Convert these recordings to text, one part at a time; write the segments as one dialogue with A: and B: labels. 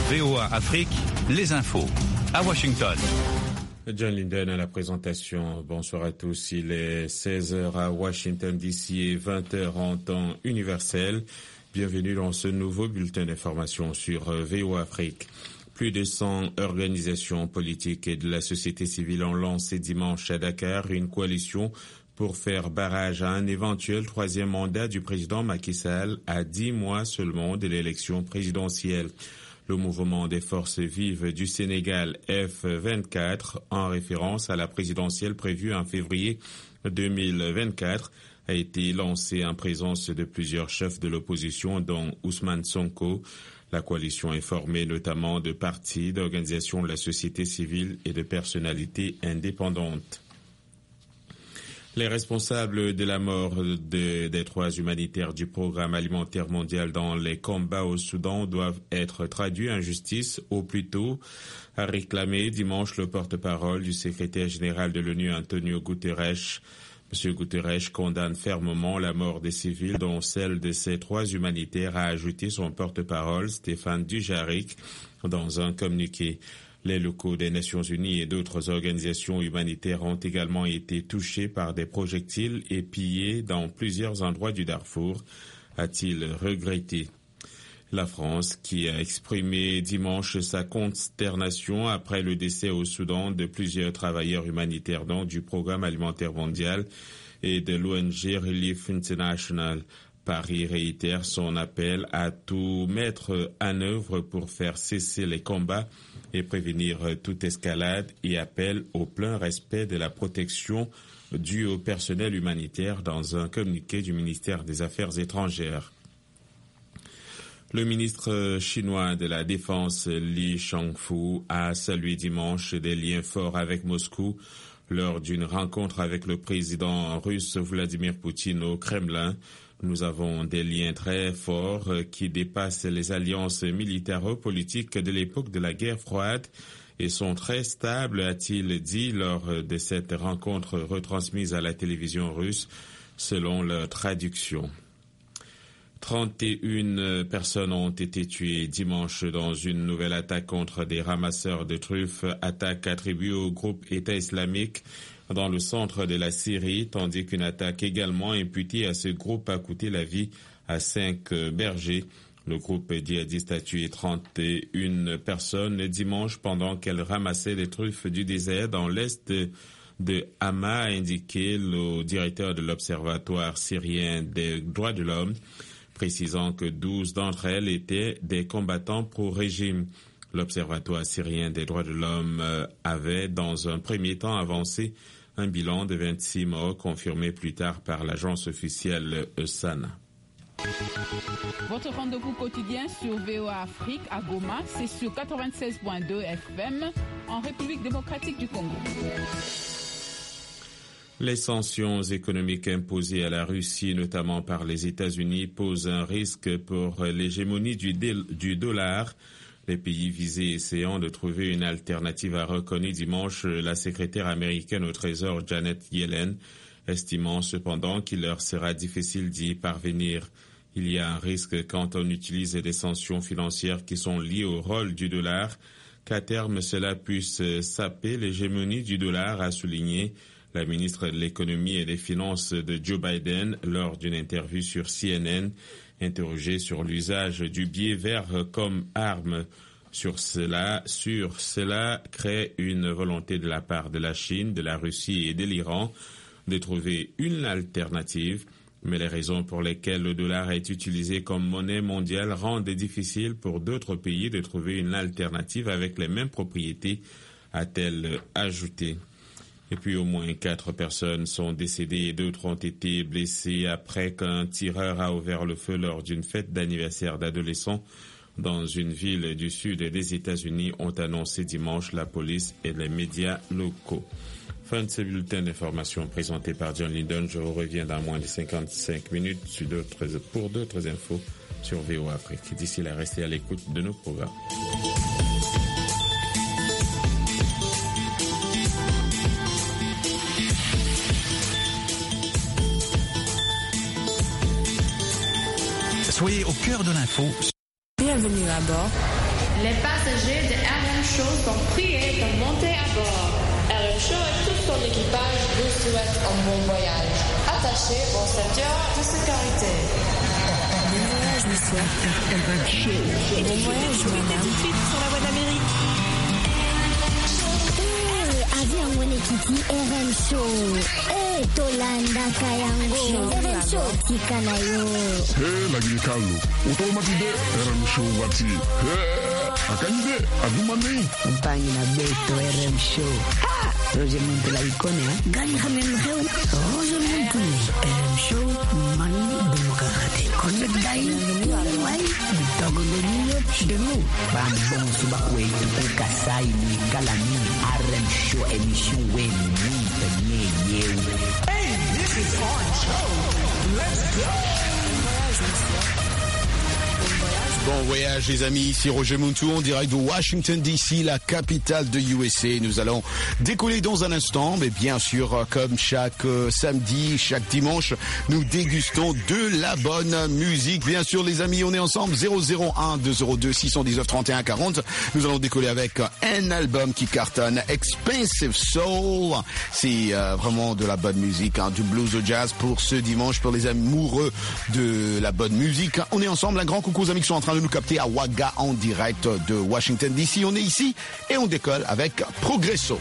A: VOA Afrique, les infos. À Washington.
B: John Linden à la présentation. Bonsoir à tous. Il est 16h à Washington DC et 20h en temps universel. Bienvenue dans ce nouveau bulletin d'information sur VOA Afrique. Plus de 100 organisations politiques et de la société civile ont lancé dimanche à Dakar une coalition pour faire barrage à un éventuel troisième mandat du président Macky Sall à 10 mois seulement de l'élection présidentielle. Le mouvement des forces vives du Sénégal F24, en référence à la présidentielle prévue en février 2024, a été lancé en présence de plusieurs chefs de l'opposition, dont Ousmane Sonko. La coalition est formée notamment de partis, d'organisations de la société civile et de personnalités indépendantes. Les responsables de la mort des 3 humanitaires du programme alimentaire mondial dans les combats au Soudan doivent être traduits en justice au plus tôt, a réclamé dimanche le porte-parole du secrétaire général de l'ONU, Antonio Guterres. M. Guterres condamne fermement la mort des civils, dont celle de ces 3 humanitaires, a ajouté son porte-parole, Stéphane Dujarric, dans un communiqué. Les locaux des Nations Unies et d'autres organisations humanitaires ont également été touchés par des projectiles et pillés dans plusieurs endroits du Darfour, a-t-il regretté. La France, qui a exprimé dimanche sa consternation après le décès au Soudan de plusieurs travailleurs humanitaires donc du Programme alimentaire mondial et de l'ONG Relief International. Paris réitère son appel à tout mettre en œuvre pour faire cesser les combats et prévenir toute escalade et appelle au plein respect de la protection due au personnel humanitaire dans un communiqué du ministère des Affaires étrangères. Le ministre chinois de la Défense, Li Shangfu, a salué dimanche des liens forts avec Moscou lors d'une rencontre avec le président russe Vladimir Poutine au Kremlin. Nous avons des liens très forts qui dépassent les alliances militaro-politiques de l'époque de la guerre froide et sont très stables, a-t-il dit lors de cette rencontre retransmise à la télévision russe, selon leur traduction. 31 personnes ont été tuées dimanche dans une nouvelle attaque contre des ramasseurs de truffes, attaque attribuée au groupe État islamique dans le centre de la Syrie, tandis qu'une attaque également imputée à ce groupe a coûté la vie à 5 bergers. Le groupe djihadiste a tué 31 personnes dimanche pendant qu'elles ramassaient des truffes du désert dans l'est de Hama, a indiqué le directeur de l'Observatoire syrien des droits de l'homme, précisant que 12 d'entre elles étaient des combattants pro-régime. L'Observatoire syrien des droits de l'homme avait dans un premier temps avancé un bilan de 26 morts confirmé plus tard par l'agence officielle Sana.
C: Votre rendez-vous quotidien sur VOA Afrique à Goma, c'est sur 96.2 FM en République démocratique du Congo.
B: Les sanctions économiques imposées à la Russie, notamment par les États-Unis, posent un risque pour l'hégémonie du dollar. Les pays visés essayant de trouver une alternative a reconnu dimanche la secrétaire américaine au Trésor Janet Yellen, estimant cependant qu'il leur sera difficile d'y parvenir. Il y a un risque quand on utilise des sanctions financières qui sont liées au rôle du dollar, qu'à terme cela puisse saper l'hégémonie du dollar, a souligné la ministre de l'économie et des finances de Joe Biden lors d'une interview sur CNN. Interrogé sur l'usage du billet vert comme arme, sur cela crée une volonté de la part de la Chine, de la Russie et de l'Iran de trouver une alternative, mais les raisons pour lesquelles le dollar est utilisé comme monnaie mondiale rendent difficile pour d'autres pays de trouver une alternative avec les mêmes propriétés, a-t-elle ajouté. Et puis au moins 4 personnes sont décédées et d'autres ont été blessées après qu'un tireur a ouvert le feu lors d'une fête d'anniversaire d'adolescents dans une ville du sud des États-Unis, ont annoncé dimanche la police et les médias locaux. Fin de ce bulletin d'information présenté par John Linden. Je vous reviens dans moins de 55 minutes pour d'autres infos sur VOA Afrique. D'ici là, restez à l'écoute de nos programmes.
A: Soyez au cœur de l'info.
D: Bienvenue à bord. Les passagers de RM Show sont priés de monter à bord. RM Show et tout son équipage vous souhaitent un bon voyage. Attachez vos ceintures de sécurité.
E: Bon voyage, monsieur. RM Show. Bon voyage, madame. Tout de suite sur la voie d'Amérique.
F: Avion mwenyekiti RM Show. Tolanda kayango. RM Show tika nayo.
G: Lagi kalu. Utomatide RM Show wati. Akanyide adumane.
H: Mpangi na beto RM Show. Roger Muntu la ikone.
F: Gani hamem heu. Roger Muntu.
H: RM Show mani demokrate.
F: Konde dai. Wai.
H: Bitogo ngeniyo demu. Bambong subakwe tukasai ni galani. RM Show emission wen mwita nye.
I: Hey, this is our show. Let's go.
J: Bon voyage les amis, ici Roger Muntu en direct de Washington DC, la capitale de USA. Nous allons décoller dans un instant, mais bien sûr comme chaque samedi, chaque dimanche, nous dégustons de la bonne musique. Bien sûr les amis, on est ensemble 001 202 619 31 40. Nous allons décoller avec un album qui cartonne, Expensive Soul. C'est vraiment de la bonne musique, du blues au jazz pour ce dimanche, pour les amoureux de la bonne musique. On est ensemble, un grand coucou aux amis qui sont en train de nous capter à Wagga en direct de Washington DC. On est ici et on décolle avec Progresso.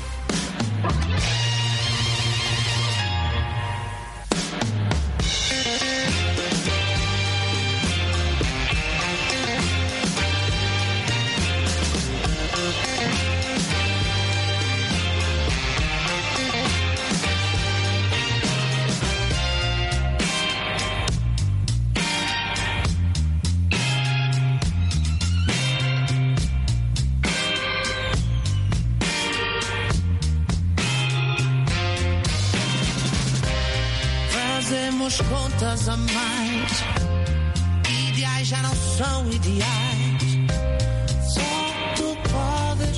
K: Contas a mais, ideais já não são ideais, só tu podes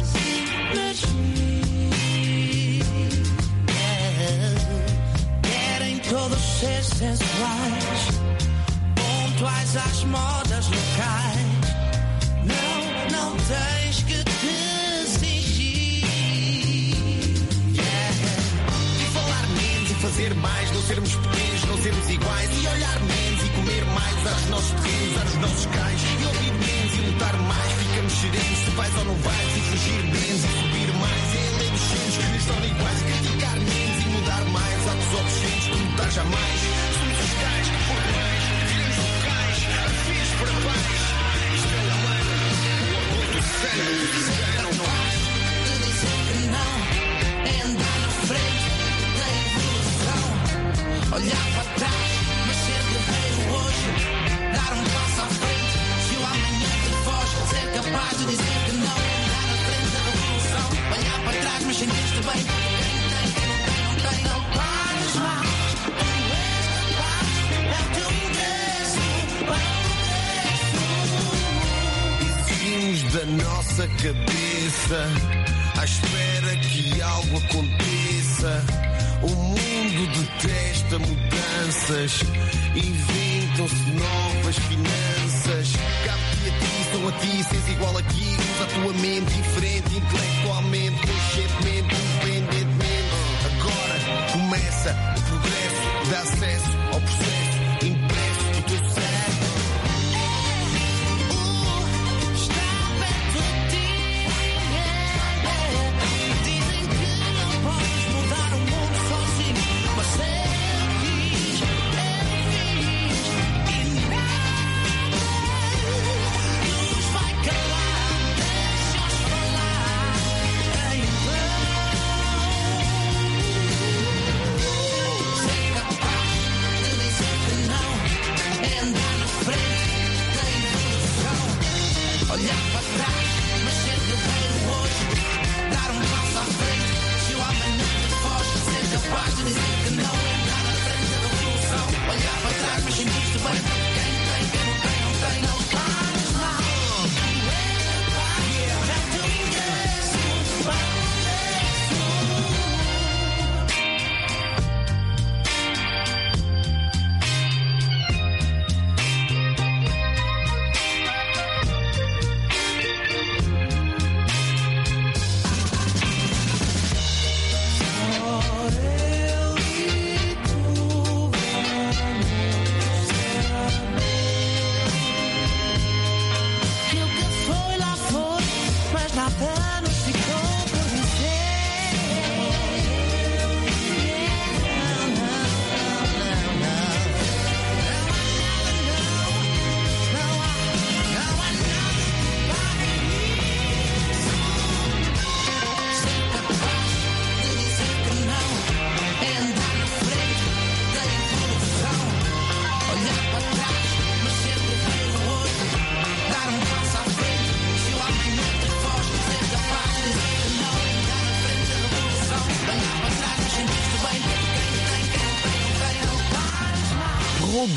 K: imagir. Querem todos ser sensuais, pontuais às modas locais. Não tens que te exigir. E falar menos e fazer mais, não sermos pequenos, não sermos iguais, e olhar menos e comer mais, usar os nossos terrenos, usar os nossos cais, e ouvir menos e lutar mais, ficamos serenos se vais ou não vais, e fugir menos e subir mais, e em lei dos centros que nos tornam iguais, criticar menos e mudar mais, atos obscenos que lutar jamais, somos os cais que foram mais, viramos locais, fiz para baixo, isto é o humano, o orgulho do sangue, não faz de dizer que não, é andar na frente da evolução. Olhar para trás, mas ser guerreiro hoje, dar um passo à frente. Se o amanhã te foge, ser capaz de dizer que não, andar na frente da revolução. Olhar para trás, mas sentir-te bem. Quem tem, não pares mais. Tu és capaz, é o teu ingresso. Exigimos da nossa cabeça, à espera que algo aconteça. O mundo detesta mudanças, inventam-se novas finanças. Capitalizam a ti, sês igual aqui, usa a tua mente diferente, intelectualmente, conscientemente, independentemente. Agora começa o progresso, dá acesso ao processo impresso do teu cérebro. Dizem que não podes mudar o mundo sozinho, mas ele diz, e nada nos vai calar, deixa-os falar em vão. Ser capaz de dizer que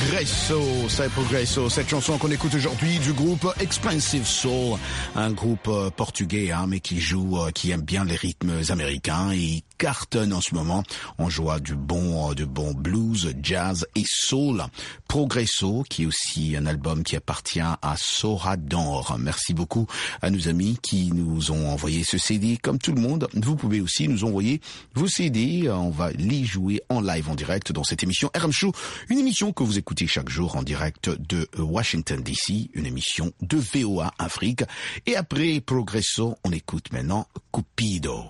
J: Progresso, cette chanson qu'on écoute aujourd'hui du groupe Expensive Soul, un groupe portugais mais qui aime bien les rythmes américains et cartonne en ce moment. On joue du bon blues, jazz et soul. Progresso, qui est aussi un album qui appartient à Sorador. Merci beaucoup à nos amis qui nous ont envoyé ce CD. Comme tout le monde, vous pouvez aussi nous envoyer vos CD. On va les jouer en live, en direct dans cette émission RM Show, une émission que vous écoutez chaque jour en direct de Washington DC, une émission de VOA Afrique. Et après Progresso, on écoute maintenant Cupido.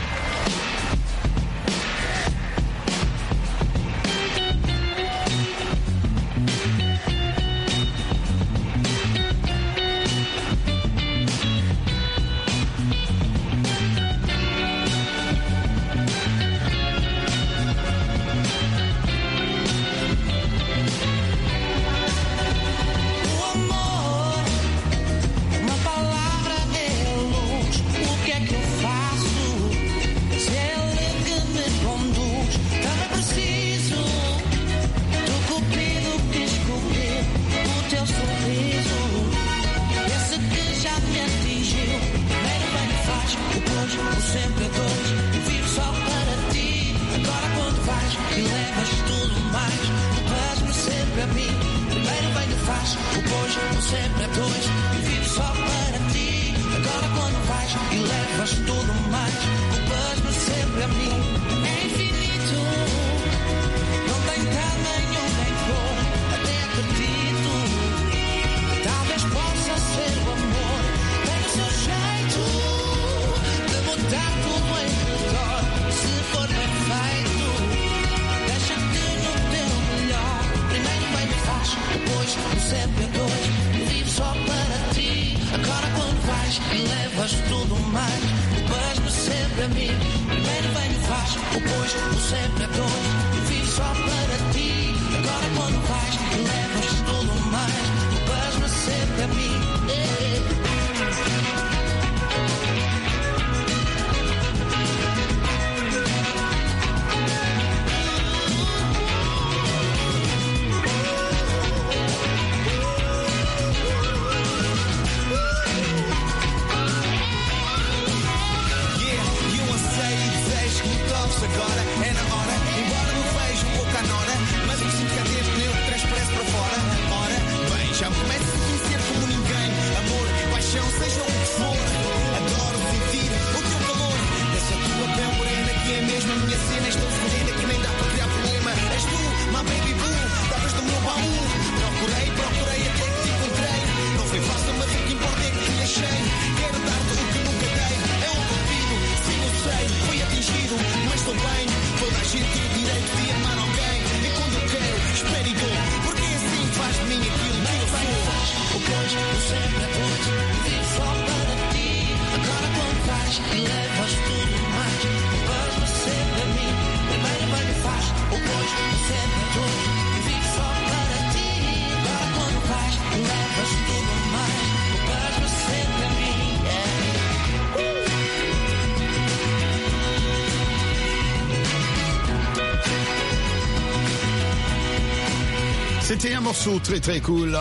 J: C'était un morceau très très cool,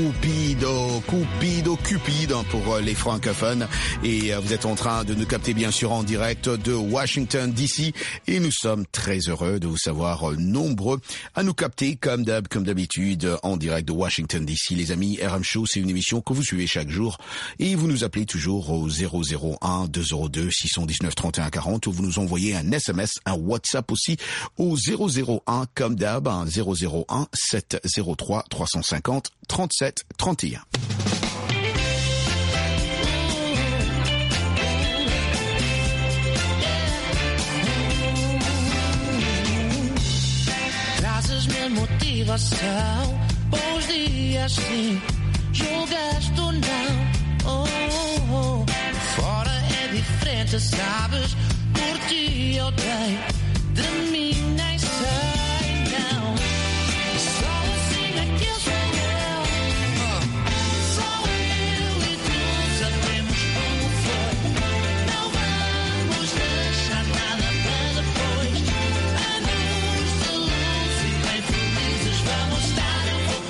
J: Cupido pour les francophones. Et vous êtes en train de nous capter bien sûr en direct de Washington DC. Et nous sommes très heureux de vous savoir nombreux à nous capter comme d'habitude en direct de Washington DC. Les amis, RM Show, c'est une émission que vous suivez chaque jour. Et vous nous appelez toujours au 001 202 619 31 40 ou vous nous envoyez un SMS, un WhatsApp aussi au 001 comme d'hab, 001 703 350 37 31.
L: Trazes-me motivação, bons dias sim, julgaste ou não, fora é diferente, sabes, por ti eu dei, de mim nem sei, não. Vamos estar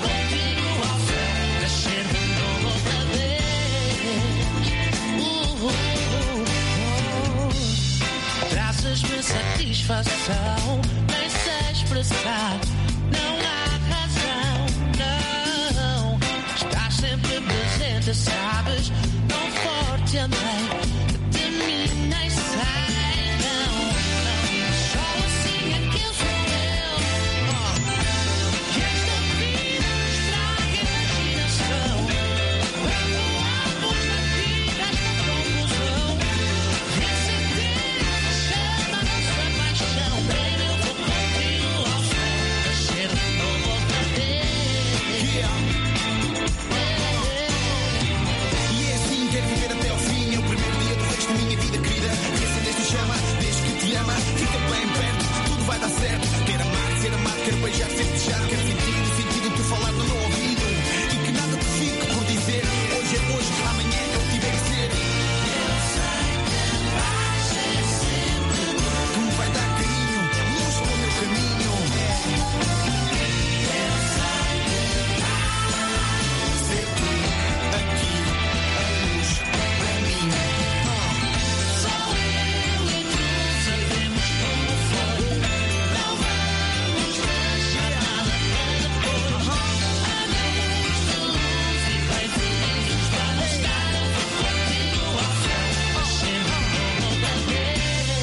L: satisfação, nem sei expressar, não há razão, não. Estás sempre presente, sabes, tão forte amei, de mim nem sei, não. Só assim é que eu sou eu. Que esta vida nos traga imaginação. Quando ambos na vida esta confusão, reacender a chama, nossa paixão. Baby, eu vou contigo ao céu, nascer de novo outra vez.
K: E é assim, quero viver até ao fim. É o primeiro dia do resto da minha vida, querida. Reacendeste chama, desde que te ama, fica bem perto, tudo vai dar certo. Quero amar, ser amado, quero beijar, ser desejado. Quero sentir o sentido de tu falar no meu ouvido. E que nada te fique por dizer. Hoje é hoje, amanhã é o que tiver que ser. Eu sei que vai ser sempre bom. Tu me vai dar carinho, luz para o meu caminho. Eu sei que vai ser tu aqui, a luz para mim.
L: Só eu e tu sabemos como foi. Não vamos deixar nada para depois. A luz de luz e beijinhos para estar. Eu vou contigo ao céu, nascendo de novo outra vez.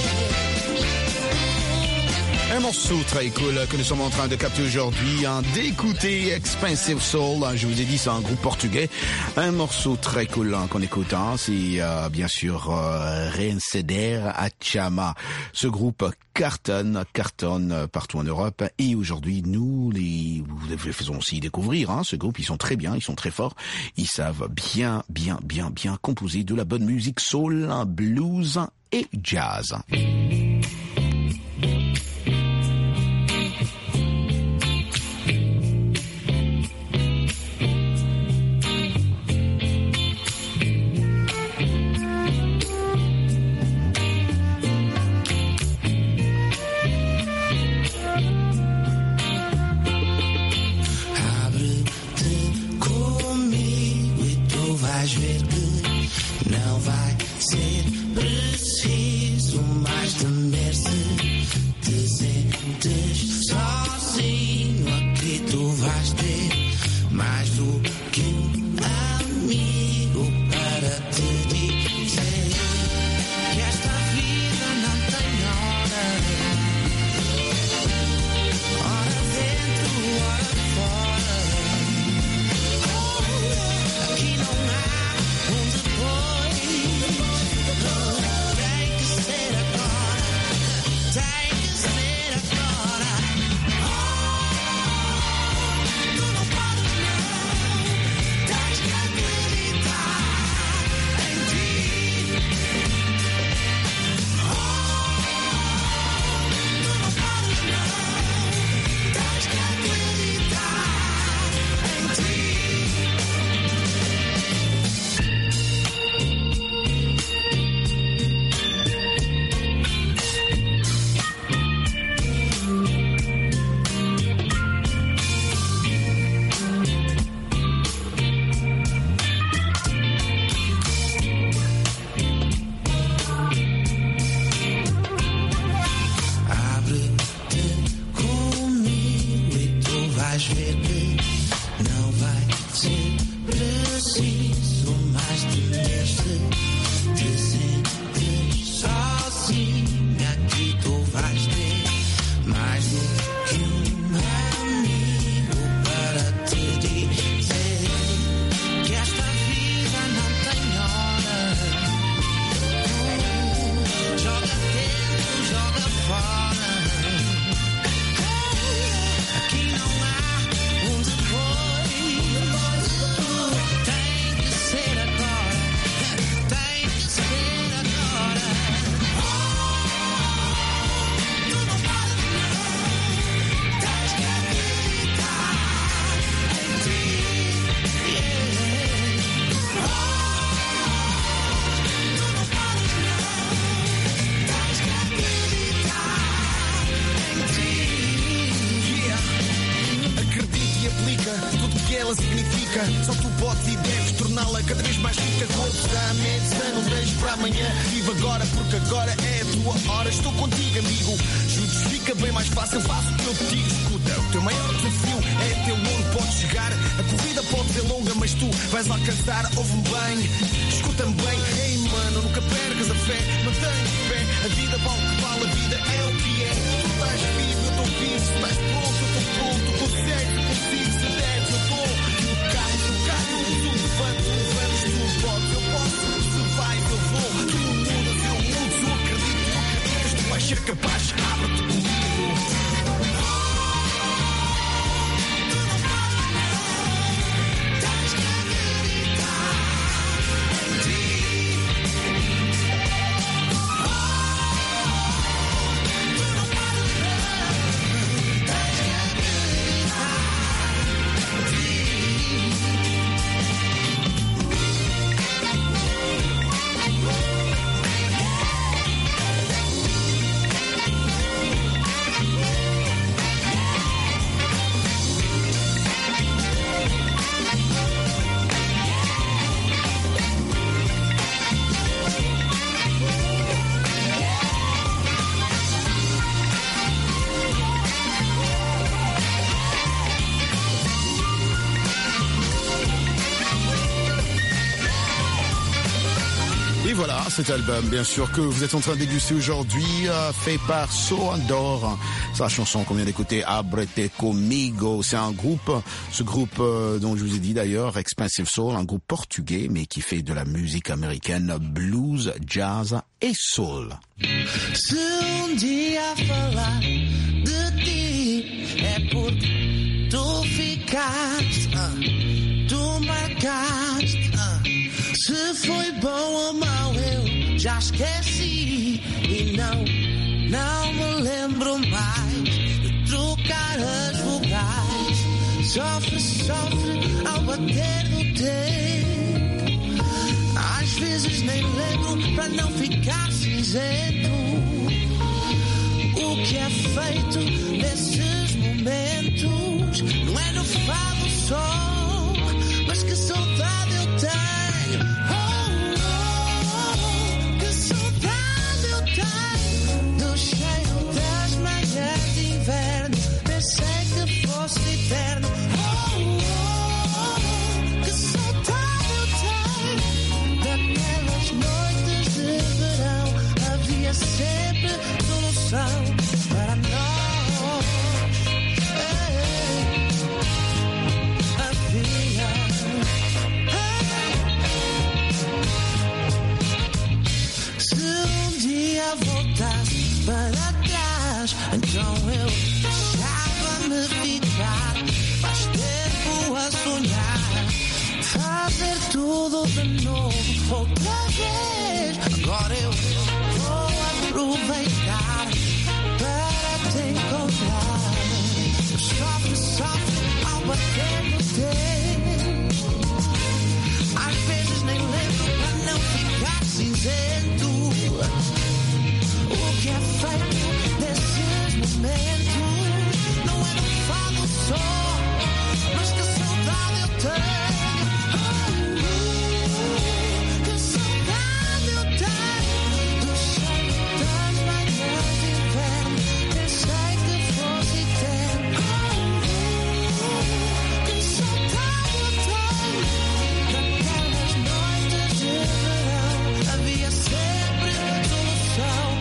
J: Un morceau très cool que nous sommes en train de capter aujourd'hui, d'écouter Expensive Soul. Je vous ai dit, c'est un groupe portugais. Un morceau très cool qu'on écoute, c'est bien sûr Reacender a Chama. Ce groupe cartonne partout en Europe. Et aujourd'hui, nous les faisons aussi découvrir. Ce groupe, ils sont très bien, ils sont très forts. Ils savent bien composer de la bonne musique soul, blues et jazz.
L: Abre-te comigo e tu vais ver que não vai ser preciso mais temer-se. Te sentes sozinho, aqui tu vais ter mais do que um amigo para te dizer que esta vida não tem hora. Ora dentro, ora fora. Aqui não há depois. Tem que ser agora. Tem que ser agora. Tu não podes não. Tens que acreditar.
K: tudo que ela significa. Só tu podes e deves torná-la cada vez mais rica. Corpo da medicina, não deixes para amanhã. Vive agora, porque agora é a tua hora. Estou contigo, amigo. Juntos fica bem mais fácil. Faço o que eu te digo, escuta. O teu maior desafio é até onde podes chegar. A corrida pode ser longa, mas tu vais alcançar. Ouve-me bem, escuta-me bem. Ei, mano, nunca percas a fé. Mantém de pé. A vida vale o que vale, a vida é o que é. Tu estás vivo, eu estou vivo. Se estás pronto, eu estou pronto. Consegues, eu consigo. Se deves, eu estou. Tu cais, tudo levamos, tudo podes. Eu posso, se vais, eu vou. Tu mudas, eu mudo. Se eu acredito, tu vais ser capaz. Abre-te comigo.
J: Et voilà, cet album, bien sûr, que vous êtes en train de déguster aujourd'hui, fait par So Andor. C'est la chanson qu'on vient d'écouter, Abrete Comigo. C'est un groupe, ce groupe dont je vous ai dit d'ailleurs, Expensive Soul, un groupe portugais, mais qui fait de la musique américaine, blues, jazz et soul.
L: Se dia falar de ti é porque tu ficaste, tu marcaste. Se foi bom ou mau eu já esqueci e não me lembro mais de trocar as vogais. Sofre ao bater no tempo. Às vezes nem lembro para não ficar cinzento. O que é feito nesses momentos não é no fado só, mas que saudade eu tenho. Do cheiro das manhãs de inverno, pensei que fosse eterno. Que saudade eu tenho daquelas noites de verão. Havia sempre solução para nós. Havia. Se um dia voltasse para trás, então eu deixava-me ficar. Faz tempo a sonhar, fazer tudo de novo outra vez. Agora eu vou aproveitar para te encontrar. Sofre ao bater no tempo. Às vezes nem lembro para não ficar cinzento. O que é feito nesses momentos não é no fado só, mas que saudade eu tenho. Que saudade eu tenho do cheiro das manhãs de inverno. Pensei que fosse eterno. Que saudade eu tenho daquelas noites de verão. Havia sempre solução.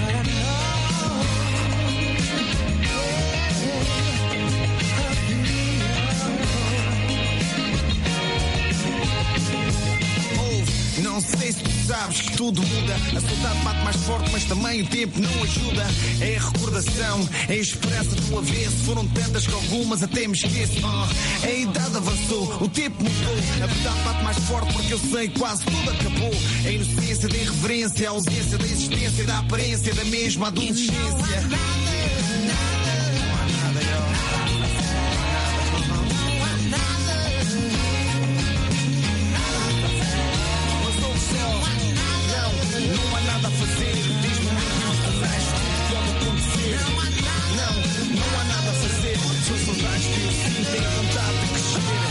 K: Não sei se tu sabes que tudo muda. A saudade bate mais forte, mas também o tempo não ajuda. É a recordação, é a esperança do avesso. Foram tantas que algumas até me esqueço. A idade avançou, o tempo mudou. A verdade bate mais forte porque eu sei que quase tudo acabou. A inocência da irreverência, a ausência da existência, da aparência da mesma adolescência. Não há nada a fazer, são saudades que eu sinto, tenho vontade de crescer.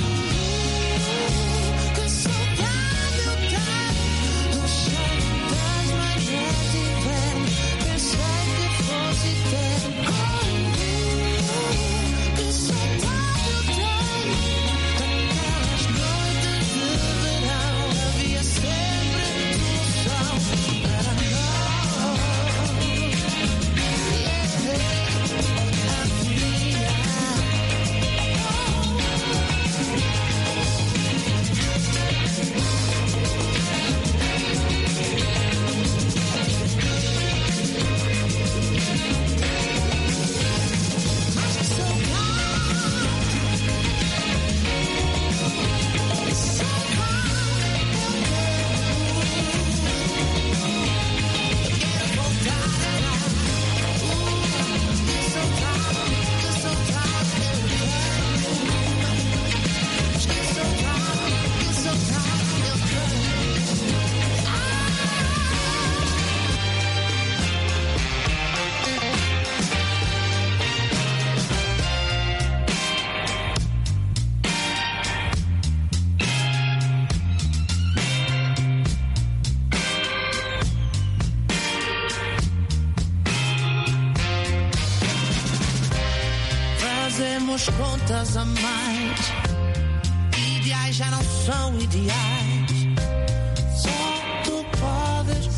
L: as contas a mais. Ideais já não são ideais. Só tu podes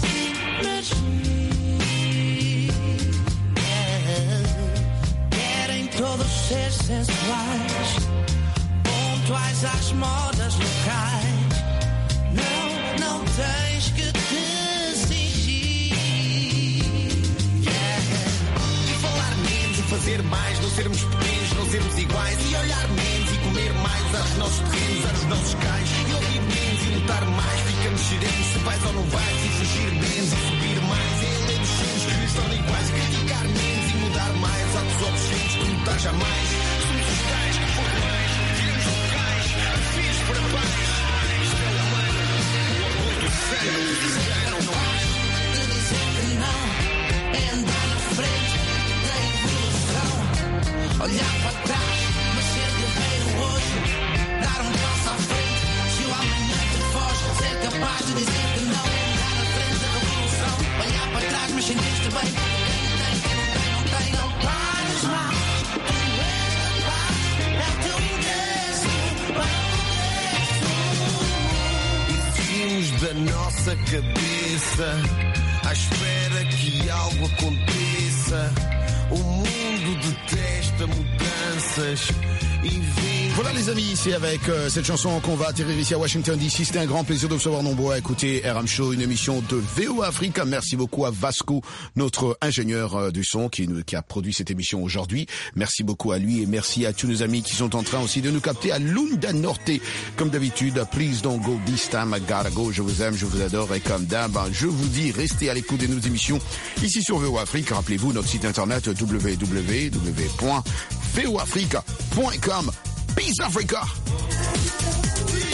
L: mexer. Querem todos ser sensuais, pontuais às modas locais. Não tens que te exigir.
K: E falar menos e fazer mais, não sermos pequenos, não sermos iguais. E olhar menos e comer mais aos nossos terrenos, aos nossos cais. E ouvir menos e lutar mais, ficamos serenos se vais ou não vais. E fugir menos e subir mais. E ler os filmes que lhes tornam iguais. E criticar menos e mudar mais. Atos obscenos que lutar jamais. Somos os tais, por mais, tiramos locais, afins para paz. Isto é humano, o orgulho do sangue não gosto
L: de dizer que não, é andar na frente da evolução. Olhar para trás, mas ser guerreiro hoje, dar um passo à frente. Se o amanhã te foge, ser capaz de dizer que não, é andar na frente da revolução. Olhar para trás, mas sentir-te bem. Quem não tem, não pares mais. Tu és capaz, é o teu ingresso para o
K: progresso. Da nossa cabeça, à espera que algo aconteça. O mundo detesta mudanças e vem.
J: Voilà les amis, c'est avec cette chanson qu'on va atterrir ici à Washington DC. C'était un grand plaisir de vous savoir nombreux à écouter RM Show, une émission de VOA Africa. Merci beaucoup à Vasco, notre ingénieur du son qui a produit cette émission aujourd'hui. Merci beaucoup à lui et merci à tous nos amis qui sont en train aussi de nous capter à Lunda Norte. Comme d'habitude, please don't go this time, I gotta go. Je vous aime, je vous adore et comme d'hab, je vous dis, restez à l'écoute de nos émissions ici sur VOA Afrique. Rappelez-vous notre site internet www.voafrica.com. Peace Africa!